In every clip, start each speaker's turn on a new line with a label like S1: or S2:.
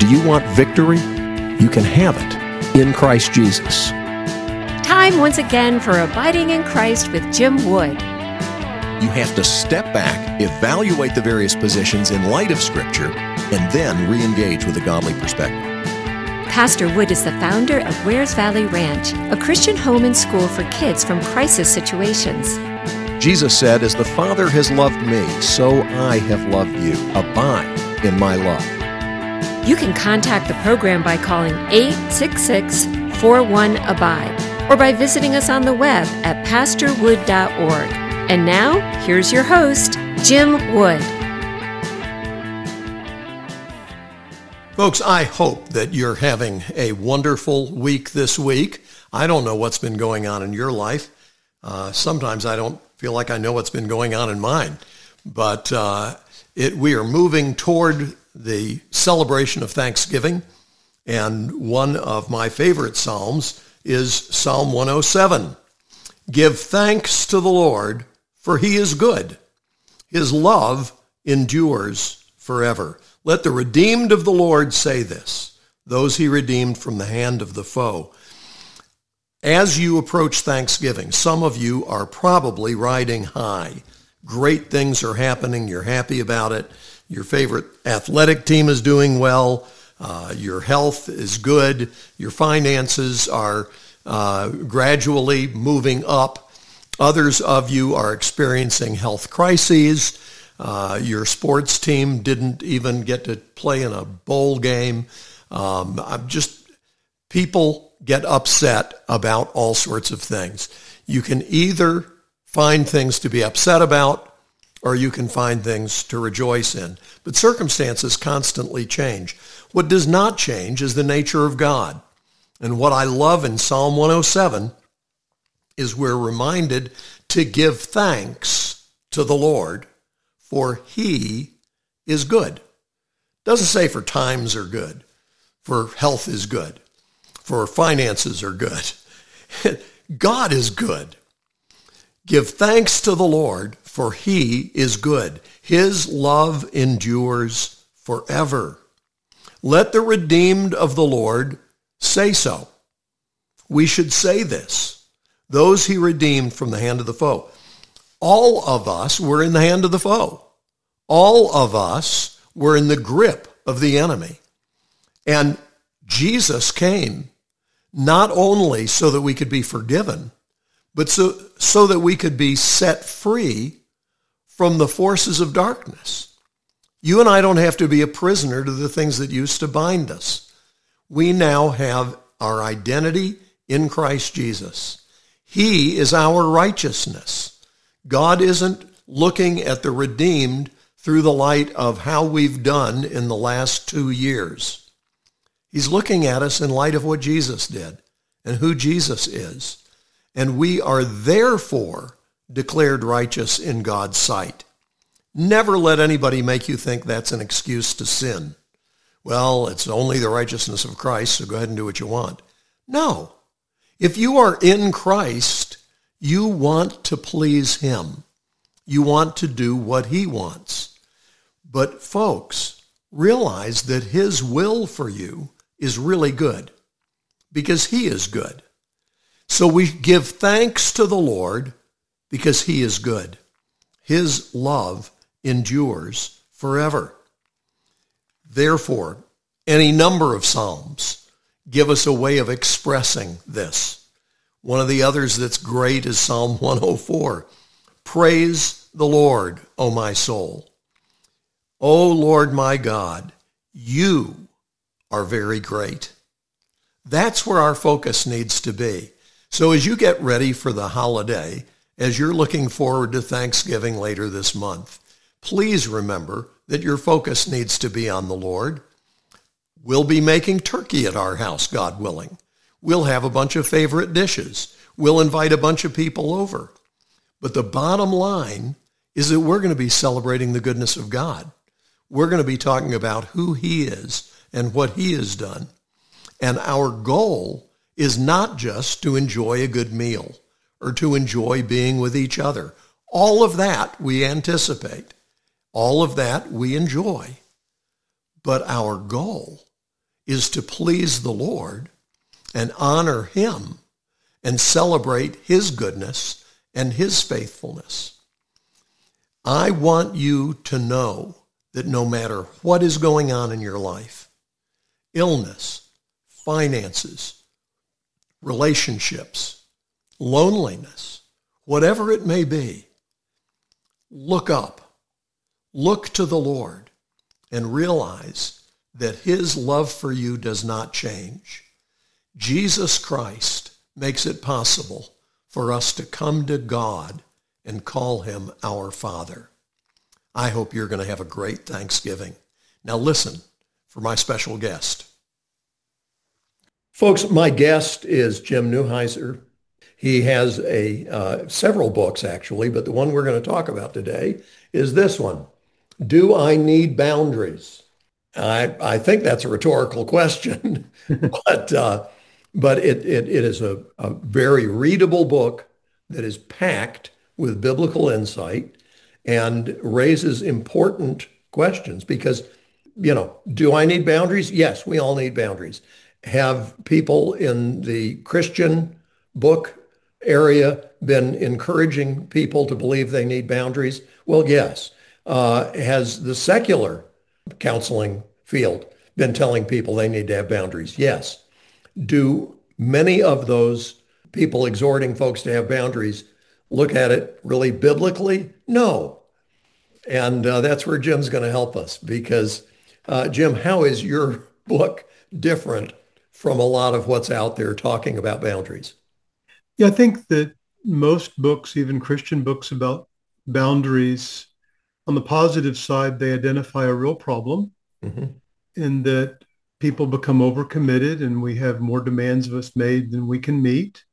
S1: Do you want victory? You can have it in Christ Jesus.
S2: Time once again for Abiding in Christ with Jim Wood.
S1: You have to step back, evaluate the various positions in light of Scripture, and then re-engage with a godly perspective.
S2: Pastor Wood is the founder of Wares Valley Ranch, a Christian home and school for kids from crisis situations.
S1: Jesus said, "As the Father has loved me, so I have loved you. Abide in my love."
S2: You can contact the program by calling 866-41-ABIDE or by visiting us on the web at pastorwood.org. And now, here's your host, Jim Wood.
S3: Folks, I hope that you're having a wonderful week this week. I don't know what's been going on in your life. Sometimes I don't feel like I know what's been going on in mine. But we are moving toward the celebration of Thanksgiving. And one of my favorite Psalms is Psalm 107. Give thanks to the Lord, for he is good. His love endures forever. Let the redeemed of the Lord say this, those he redeemed from the hand of the foe. As you approach Thanksgiving, some of you are probably riding high. Great things are happening. You're happy about it. Your favorite athletic team is doing well. Your health is good. Your finances are gradually moving up. Others of you are experiencing health crises. Your sports team didn't even get to play in a bowl game. People get upset about all sorts of things. You can either find things to be upset about, or you can find things to rejoice in. But circumstances constantly change. What does not change is the nature of God. And what I love in Psalm 107 is we're reminded to give thanks to the Lord, for he is good. It doesn't say for times are good, for health is good, for finances are good. God is good. Give thanks to the Lord, for he is good. His love endures forever. Let the redeemed of the Lord say so. We should say this, those he redeemed from the hand of the foe. All of us were in the hand of the foe. All of us were in the grip of the enemy. And Jesus came not only so that we could be forgiven, but so that we could be set free from the forces of darkness. You and I don't have to be a prisoner to the things that used to bind us. We now have our identity in Christ Jesus. He is our righteousness. God isn't looking at the redeemed through the light of how we've done in the last 2 years. He's looking at us in light of what Jesus did and who Jesus is. And we are therefore declared righteous in God's sight. Never let anybody make you think that's an excuse to sin. Well, it's only the righteousness of Christ, so go ahead and do what you want. No. If you are in Christ, you want to please him. You want to do what he wants. But folks, realize that his will for you is really good because he is good. So we give thanks to the Lord because he is good. His love endures forever. Therefore, any number of Psalms give us a way of expressing this. One of the others that's great is Psalm 104. Praise the Lord, O my soul. O Lord my God, you are very great. That's where our focus needs to be. So as you get ready for the holiday, as you're looking forward to Thanksgiving later this month, please remember that your focus needs to be on the Lord. We'll be making turkey at our house, God willing. We'll have a bunch of favorite dishes. We'll invite a bunch of people over. But the bottom line is that we're going to be celebrating the goodness of God. We're going to be talking about who he is and what he has done. And our goal is not just to enjoy a good meal or to enjoy being with each other. All of that we anticipate. All of that we enjoy. But our goal is to please the Lord and honor him and celebrate his goodness and his faithfulness. I want you to know that no matter what is going on in your life, illness, finances, relationships, loneliness, whatever it may be, look up, look to the Lord, and realize that his love for you does not change. Jesus Christ makes it possible for us to come to God and call him our Father. I hope you're going to have a great Thanksgiving. Now listen for my special guest. Folks, my guest is Jim Neuheiser. He has several books, actually, but the one we're going to talk about today is this one, Do I Need Boundaries? I think that's a rhetorical question, but it is a very readable book that is packed with biblical insight and raises important questions because, do I need boundaries? Yes, we all need boundaries. Have people in the Christian book area been encouraging people to believe they need boundaries? Well, yes. Has the secular counseling field been telling people they need to have boundaries? Yes. Do many of those people exhorting folks to have boundaries look at it really biblically? No. And that's where Jim's going to help us because, Jim, how is your book different from a lot of what's out there talking about boundaries?
S4: Yeah, I think that most books, even Christian books about boundaries, on the positive side, they identify a real problem in that people become overcommitted and we have more demands of us made than we can meet.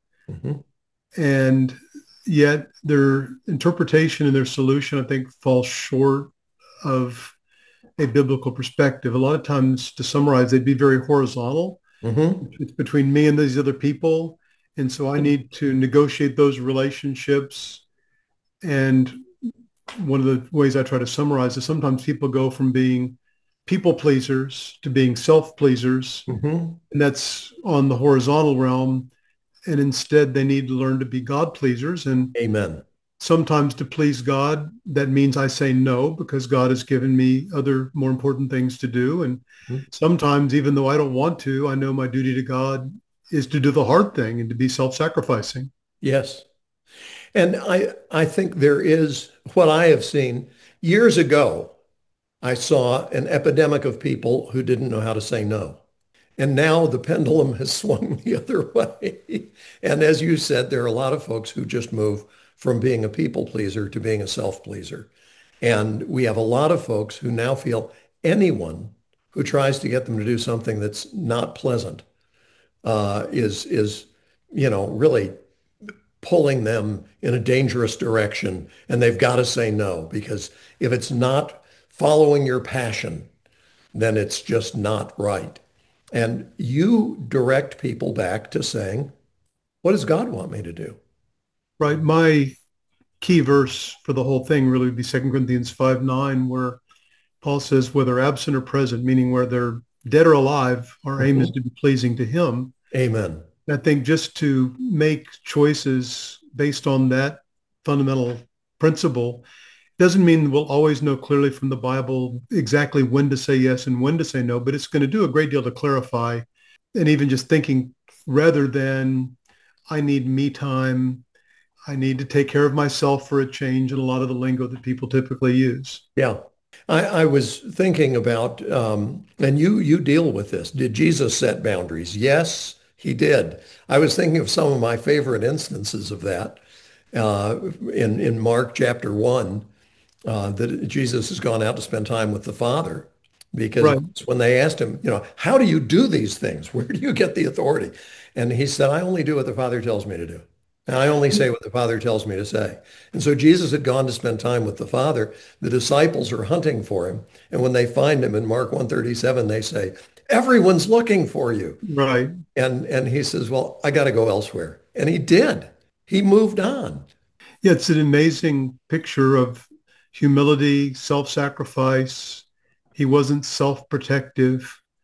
S4: And yet their interpretation and their solution, I think, falls short of a biblical perspective. A lot of times, to summarize, they'd be very horizontal. It's between me and these other people. And so I need to negotiate those relationships. And one of the ways I try to summarize is sometimes people go from being people pleasers to being self-pleasers. And that's on the horizontal realm. And instead, they need to learn to be God pleasers. And
S3: Amen.
S4: Sometimes to please God, that means I say no because God has given me other more important things to do. And sometimes, even though I don't want to, I know my duty to God is to do the hard thing and to be self-sacrificing.
S3: Yes. And I think there is what I have seen years ago. I saw an epidemic of people who didn't know how to say no. And now the pendulum has swung the other way. And as you said, there are a lot of folks who just move from being a people pleaser to being a self-pleaser. And we have a lot of folks who now feel anyone who tries to get them to do something that's not pleasant is really pulling them in a dangerous direction. And they've got to say no, because if it's not following your passion, then it's just not right. And you direct people back to saying, what does God want me to do?
S4: Right. My key verse for the whole thing really would be 2 Corinthians 5:9, where Paul says, whether absent or present, meaning whether dead or alive, our aim is to be pleasing to him.
S3: Amen.
S4: I think just to make choices based on that fundamental principle doesn't mean we'll always know clearly from the Bible exactly when to say yes and when to say no, but it's going to do a great deal to clarify. And even just thinking rather than I need me time, I need to take care of myself for a change, and a lot of the lingo that people typically use.
S3: Yeah. I was thinking about, and you deal with this. Did Jesus set boundaries? Yes, he did. I was thinking of some of my favorite instances of that in Mark chapter 1, that Jesus has gone out to spend time with the Father. Because when they asked him, how do you do these things? Where do you get the authority? And he said, I only do what the Father tells me to do. And I only say what the Father tells me to say. And so Jesus had gone to spend time with the Father. The disciples are hunting for him. And when they find him in Mark 1:37, they say, everyone's looking for you.
S4: Right.
S3: And he says, well, I got to go elsewhere. And he did. He moved on.
S4: Yeah, it's an amazing picture of humility, self-sacrifice. He wasn't self-protective.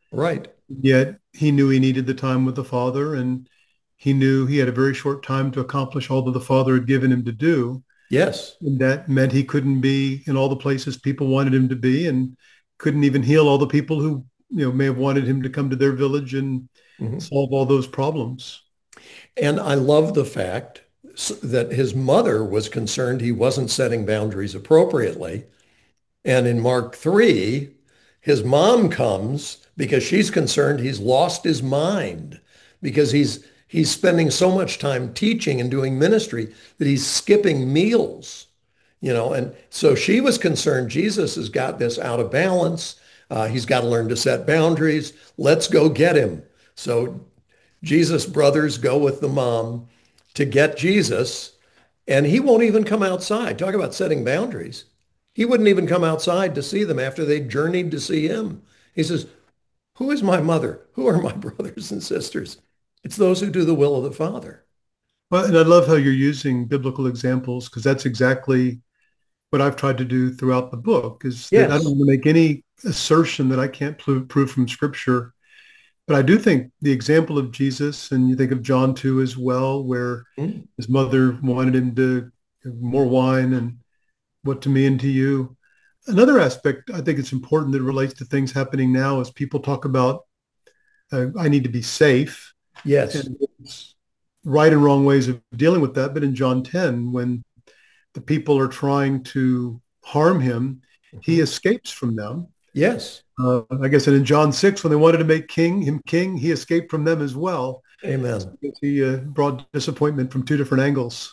S3: Right.
S4: Yet he knew he needed the time with the Father, and he knew he had a very short time to accomplish all that the Father had given him to do.
S3: Yes.
S4: And that meant he couldn't be in all the places people wanted him to be, and couldn't even heal all the people who, may have wanted him to come to their village and
S3: Mhm.
S4: solve all those problems.
S3: And I love the fact that his mother was concerned he wasn't setting boundaries appropriately. And in Mark 3, his mom comes because she's concerned he's lost his mind because he's spending so much time teaching and doing ministry that he's skipping meals, and so she was concerned Jesus has got this out of balance. He's got to learn to set boundaries. Let's go get him. So Jesus' brothers go with the mom to get Jesus, and he won't even come outside. Talk about setting boundaries. He wouldn't even come outside to see them after they journeyed to see him. He says, who is my mother? Who are my brothers and sisters? It's those who do the will of the Father.
S4: Well, and I love how you're using biblical examples, because that's exactly what I've tried to do throughout the book, is that I don't
S3: Yes.
S4: want to make any assertion that I can't prove from Scripture. But I do think the example of Jesus, and you think of John 2 as well, where
S3: Mm.
S4: his mother wanted him to have more wine, and what to me and to you. Another aspect I think it's important that relates to things happening now is people talk about, I need to be safe,
S3: Yes.
S4: and there's right and wrong ways of dealing with that. But in John 10, when the people are trying to harm him, he
S3: Mhm.
S4: escapes from them.
S3: Yes.
S4: I guess, and in John 6, when they wanted to make him king, he escaped from them as well. So
S3: Amen.
S4: he brought disappointment from two different angles.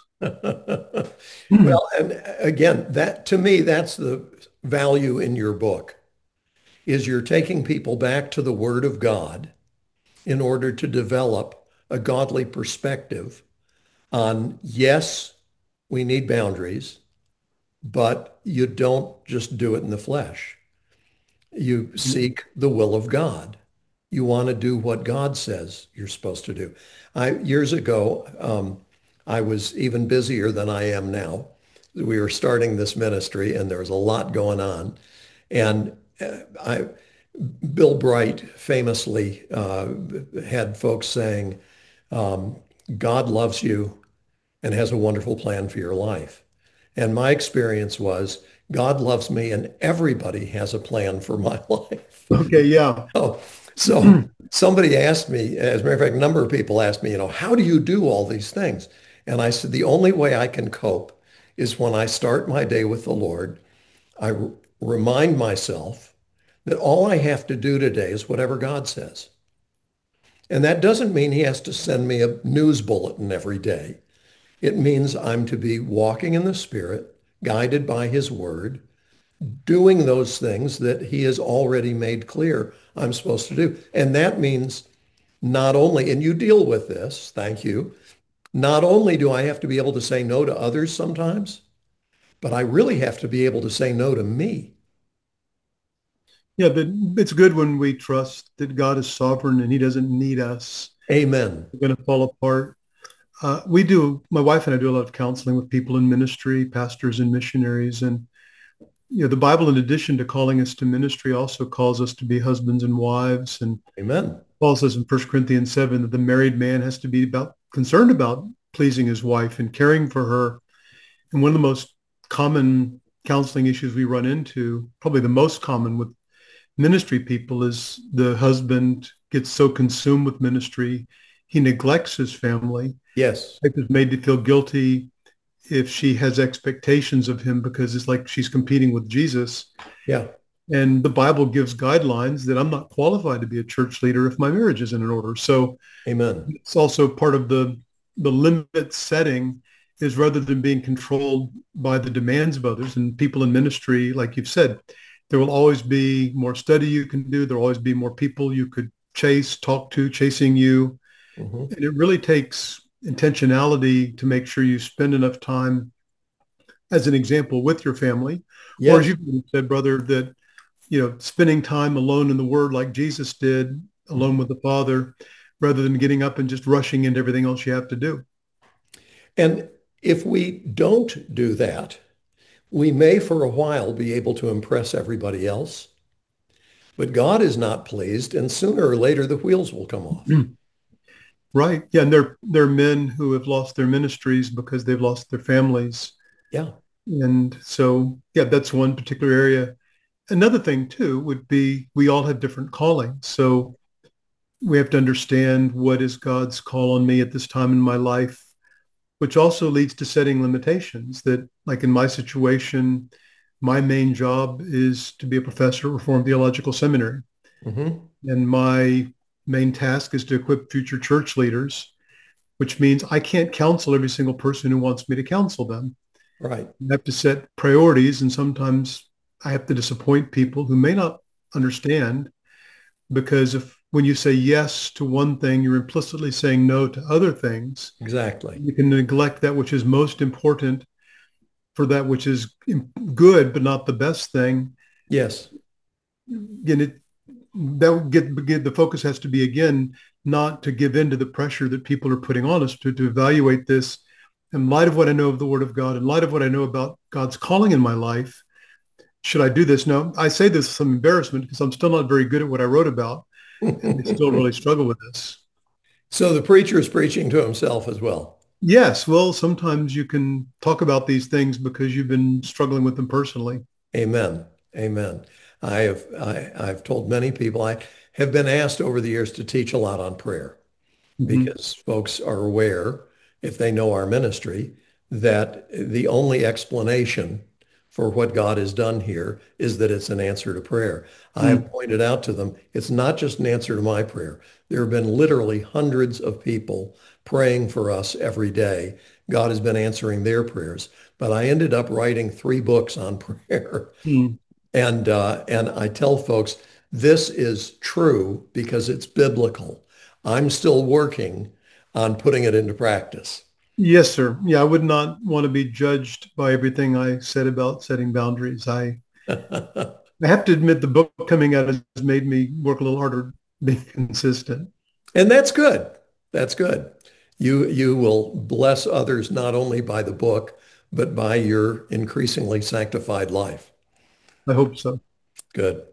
S3: Well, and again, that to me, that's the value in your book, is you're taking people back to the Word of God in order to develop a godly perspective on, yes, we need boundaries, but you don't just do it in the flesh. You seek the will of God. You want to do what God says you're supposed to do. Years ago, I was even busier than I am now. We were starting this ministry and there was a lot going on. And Bill Bright famously had folks saying, God loves you and has a wonderful plan for your life. And my experience was God loves me and everybody has a plan for my life.
S4: Okay, yeah.
S3: Oh, so somebody asked me, as a matter of fact, a number of people asked me, how do you do all these things? And I said, the only way I can cope is when I start my day with the Lord, remind myself that all I have to do today is whatever God says. And that doesn't mean he has to send me a news bulletin every day. It means I'm to be walking in the Spirit, guided by his word, doing those things that he has already made clear I'm supposed to do. And that means not only, and you deal with this, thank you, not only do I have to be able to say no to others sometimes, but I really have to be able to say no to me.
S4: Yeah, but it's good when we trust that God is sovereign and he doesn't need us.
S3: Amen.
S4: We're going to fall apart. My wife and I do a lot of counseling with people in ministry, pastors and missionaries. And, the Bible, in addition to calling us to ministry, also calls us to be husbands and wives. And
S3: Amen.
S4: Paul says in 1 Corinthians 7 that the married man has to be concerned about pleasing his wife and caring for her. And one of the most common counseling issues we run into, probably the most common with ministry people, is the husband gets so consumed with ministry, he neglects his family.
S3: Yes.
S4: Wife is made to feel guilty if she has expectations of him, because it's like she's competing with Jesus.
S3: Yeah.
S4: And the Bible gives guidelines that I'm not qualified to be a church leader if my marriage isn't in order. So
S3: Amen.
S4: it's also part of the limit setting, is rather than being controlled by the demands of others and people in ministry, like you've said, there will always be more study you can do. There will always be more people you could talk to, chasing you.
S3: Mhm.
S4: And it really takes intentionality to make sure you spend enough time, as an example, with your family. Or as
S3: Yes.
S4: you said, brother, that, spending time alone in the Word like Jesus did, alone with the Father, rather than getting up and just rushing into everything else you have to do.
S3: And if we don't do that, we may for a while be able to impress everybody else. But God is not pleased, and sooner or later the wheels will come off.
S4: Right. Yeah. And they're men who have lost their ministries because they've lost their families.
S3: Yeah.
S4: And so, yeah, that's one particular area. Another thing too would be we all have different callings. So we have to understand what is God's call on me at this time in my life, which also leads to setting limitations that, like in my situation, my main job is to be a professor at Reformed Theological Seminary.
S3: Mm-hmm.
S4: And my main task is to equip future church leaders, which means I can't counsel every single person who wants me to counsel them.
S3: Right.
S4: I have to set priorities, and sometimes I have to disappoint people who may not understand, because if when you say yes to one thing, you're implicitly saying no to other things.
S3: Exactly.
S4: You can neglect that which is most important for that which is good, but not the best thing.
S3: Yes.
S4: Again, the focus has to be, again, not to give in to the pressure that people are putting on us, to evaluate this in light of what I know of the Word of God, in light of what I know about God's calling in my life. Should I do this? No, I say this with some embarrassment because I'm still not very good at what I wrote about, and I still really struggle with this.
S3: So the preacher is preaching to himself as well.
S4: Yes, well, sometimes you can talk about these things because you've been struggling with them personally.
S3: Amen. Amen. I've told many people, I have been asked over the years to teach a lot on prayer because folks are aware, if they know our ministry, that the only explanation for what God has done here is that it's an answer to prayer. I have pointed out to them, it's not just an answer to my prayer. There have been literally hundreds of people praying for us every day. God has been answering their prayers. But I ended up writing 3 books on prayer. And I tell folks, this is true because it's biblical. I'm still working on putting it into practice.
S4: Yes, sir. Yeah, I would not want to be judged by everything I said about setting boundaries. I have to admit the book coming out has made me work a little harder being consistent.
S3: And that's good. That's good. You will bless others not only by the book, but by your increasingly sanctified life.
S4: I hope so.
S3: Good.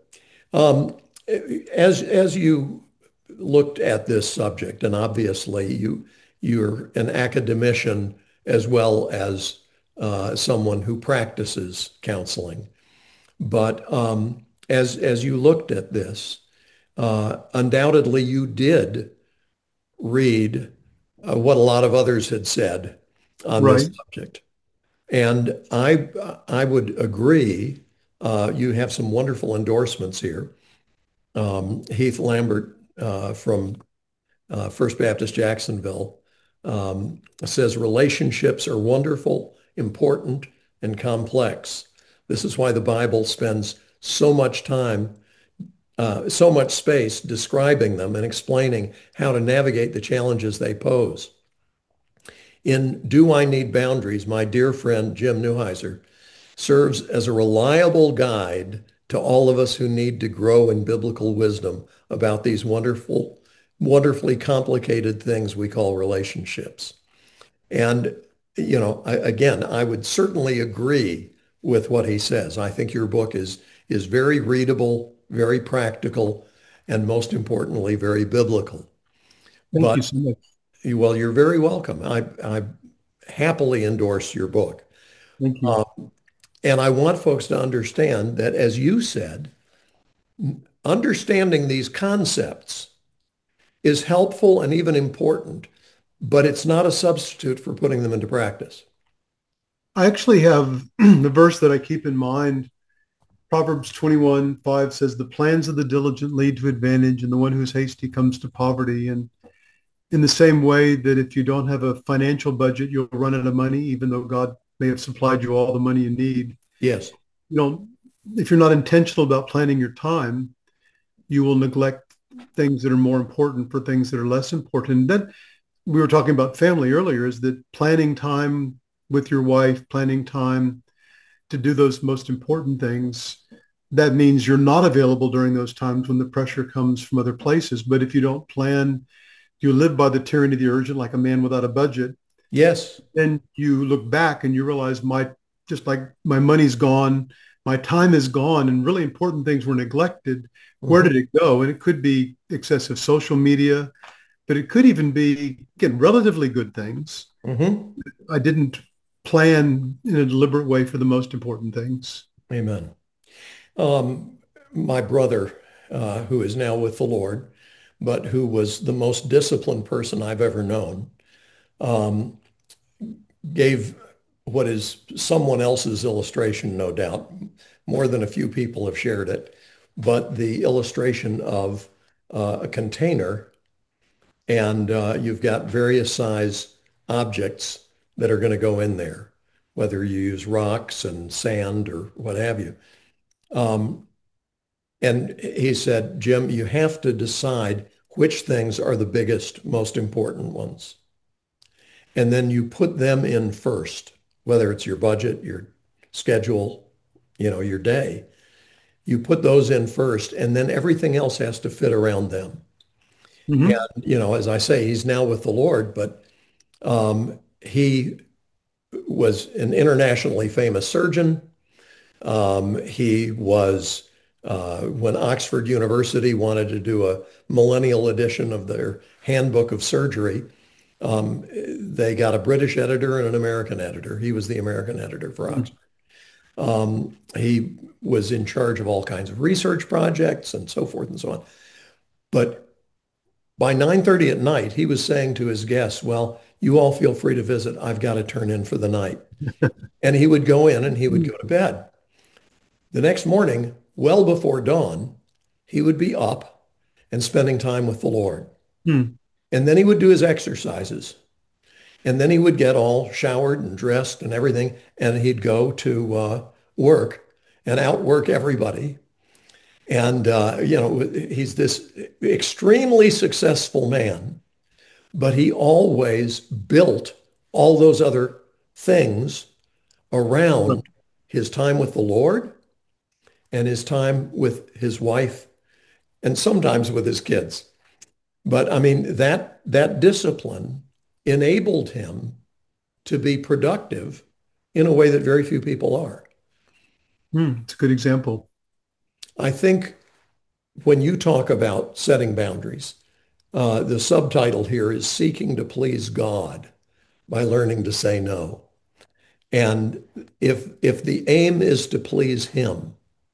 S3: As you looked at this subject, and obviously you're an academician as well as someone who practices counseling, but as you looked at this, undoubtedly you did read what a lot of others had said on this subject. And I would agree. You have some wonderful endorsements here. Heath Lambert from First Baptist Jacksonville says relationships are wonderful, important, and complex. This is why the Bible spends so much time, so much space describing them and explaining how to navigate the challenges they pose. In Do I Need Boundaries, my dear friend Jim Neuheiser serves as a reliable guide to all of us who need to grow in biblical wisdom about these wonderfully complicated things we call relationships. And, I would certainly agree with what he says. I think your book is very readable, very practical, and most importantly, very biblical.
S4: Thank you so much.
S3: Well, you're very welcome. I happily endorse your book.
S4: Thank you.
S3: And I want folks to understand that, as you said, understanding these concepts is helpful and even important, but it's not a substitute for putting them into practice.
S4: I actually have the verse that I keep in mind. Proverbs 21:5 says, the plans of the diligent lead to advantage, and the one who's hasty comes to poverty. And in the same way that if you don't have a financial budget, you'll run out of money, even though God may have supplied you all the money you need.
S3: Yes.
S4: If you're not intentional about planning your time, you will neglect things that are more important for things that are less important. That we were talking about family earlier, is that planning time with your wife, planning time to do those most important things, that means you're not available during those times when the pressure comes from other places. But if you don't plan, you live by the tyranny of the urgent, like a man without a budget.
S3: Yes.
S4: Then you look back and you realize my money's gone, my time is gone, and really important things were neglected Where did it go? And it could be excessive social media, but it could even be, again, relatively good things. I didn't plan in a deliberate way for the most important things.
S3: Amen. My brother, who is now with the Lord, but who was the most disciplined person I've ever known, gave what is someone else's illustration, no doubt. More than a few people have shared it, but the illustration of a container, and you've got various size objects that are going to go in there, whether you use rocks and sand or what have you. And he said, Jim, you have to decide which things are the biggest, most important ones. And then you put them in first, whether it's your budget, your schedule, your day. You put those in first, and then everything else has to fit around them. And, as I say, he's now with the Lord, but he was an internationally famous surgeon. He was, when Oxford University wanted to do a millennial edition of their handbook of surgery, they got a British editor and an American editor. He was the American editor for Oxford. He was in charge of all kinds of research projects and so forth and so on. But by 9:30 at night, he was saying to his guests, well, you all feel free to visit. I've got to turn in for the night. And he would go in and he would go to bed. The next morning, well before dawn, he would be up and spending time with the Lord. And then he would do his exercises. And then he would get all showered and dressed and everything, and he'd go to work and outwork everybody. And, he's this extremely successful man, but he always built all those other things around his time with the Lord and his time with his wife and sometimes with his kids. But I mean, that discipline enabled him to be productive in a way that very few people are.
S4: It's a good example.
S3: I think when you talk about setting boundaries, the subtitle here is Seeking to Please God by Learning to Say No. And if the aim is to please him,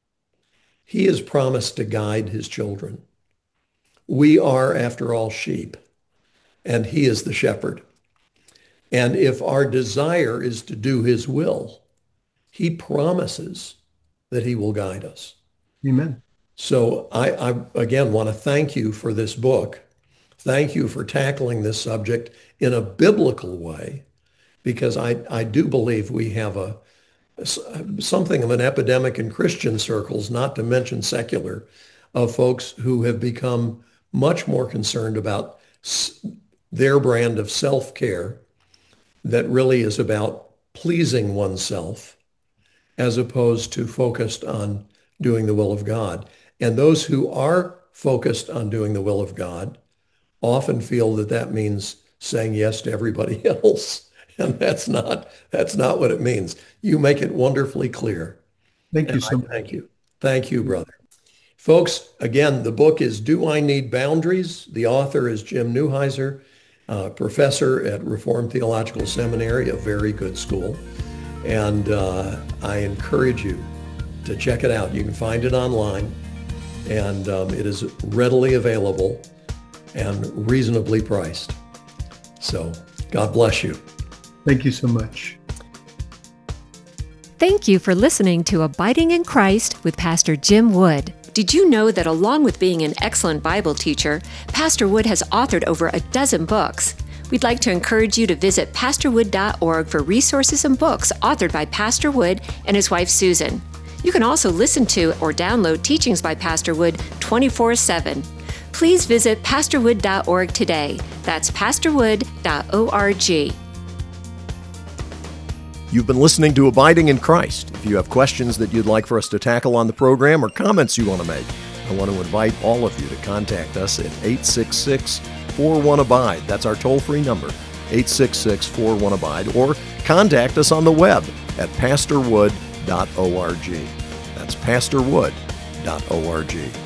S3: he has promised to guide his children. We are, after all, sheep, and he is the shepherd. And if our desire is to do his will, he promises that he will guide us.
S4: Amen.
S3: So I again want to thank you for this book. Thank you for tackling this subject in a biblical way, because I do believe we have something of an epidemic in Christian circles, not to mention secular, of folks who have become much more concerned about their brand of self-care that really is about pleasing oneself as opposed to focused on doing the will of God. And those who are focused on doing the will of God often feel that means saying yes to everybody else. And that's not what it means. You make it wonderfully clear.
S4: Thank you so much.
S3: Thank you. Thank you, brother. Folks, again, the book is Do I Need Boundaries? The author is Jim Neuheiser, professor at Reformed Theological Seminary, a very good school. And I encourage you to check it out. You can find it online, and it is readily available and reasonably priced. So God bless you.
S4: Thank you so much.
S2: Thank you for listening to Abiding in Christ with Pastor Jim Wood. Did you know that along with being an excellent Bible teacher, Pastor Wood has authored over a dozen books? We'd like to encourage you to visit pastorwood.org for resources and books authored by Pastor Wood and his wife Susan. You can also listen to or download teachings by Pastor Wood 24/7. Please visit pastorwood.org today. That's pastorwood.org.
S1: You've been listening to Abiding in Christ. If you have questions that you'd like for us to tackle on the program or comments you want to make, I want to invite all of you to contact us at 866-41-ABIDE. That's our toll-free number, 866-41-ABIDE, or contact us on the web at pastorwood.org. That's pastorwood.org.